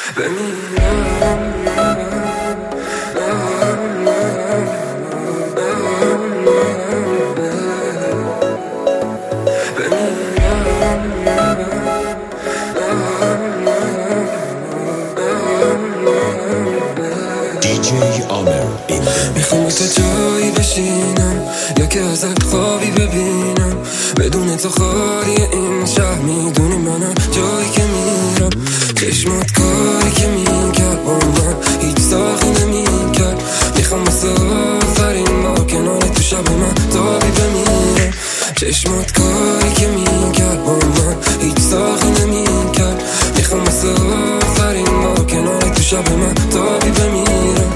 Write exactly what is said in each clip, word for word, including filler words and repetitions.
میخوام تو جایی بشینم یا که ازت خوابی ببینم، بدون تو خالی این شهر. میدونی منم جایی که میرم، چشمات کاری که میکرد با من هیچ ساخی نمیکرد. میخوام واسه آخرین بار کنار تو شب من تابی بمیرم، چشمات کاری که میکرد با من هیچ ساخی نمیکرد. میخوام واسه آخرین بار کنار تو شب من تابی بمیرم.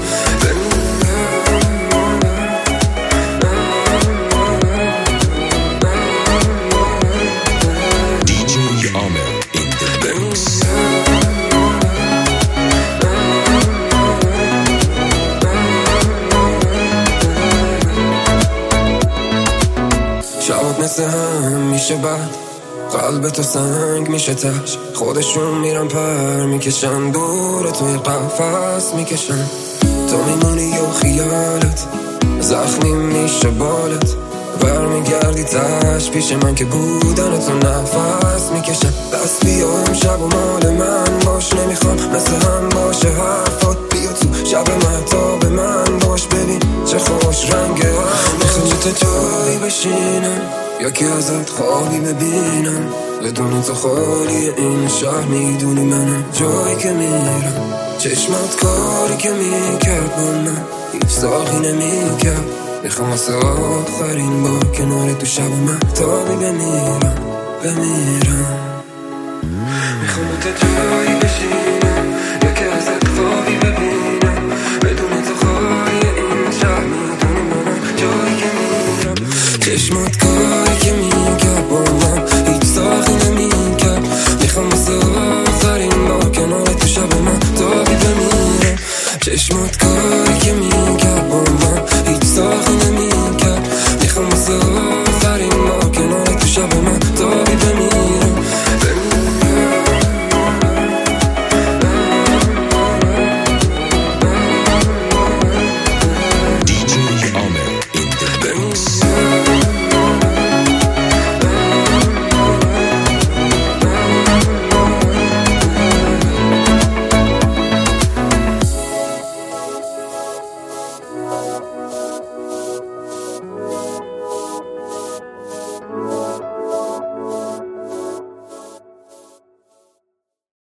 شبات مثل هم میشه بعد قلب تو سنگ میشه تش، خودشون میرن پر میکشن دور توی قفس میکشن. تو میمونی یا خیالت زخمی میشه بالت، برمیگردی تش پیش من که بودن تو نفس میکشن. دست بیا امشب و مال من باش، نمیخوام مثل هم باشه حرفات. بیا تو شب مهتاب من باش، ببین چه خوش رنگه هم. میخوام تو جایی بشینم یا که ازت خوابی ببینم، بدون تو خالی این شهر. میدونی منم جایی که میرم، چشمات کاری که میکرد با من هیچ ساخی نمیکرد. میخوام واسه آخرین بار کنار تو شب من تابی بمیرم بمیرم. میخوام تو جایی بشینم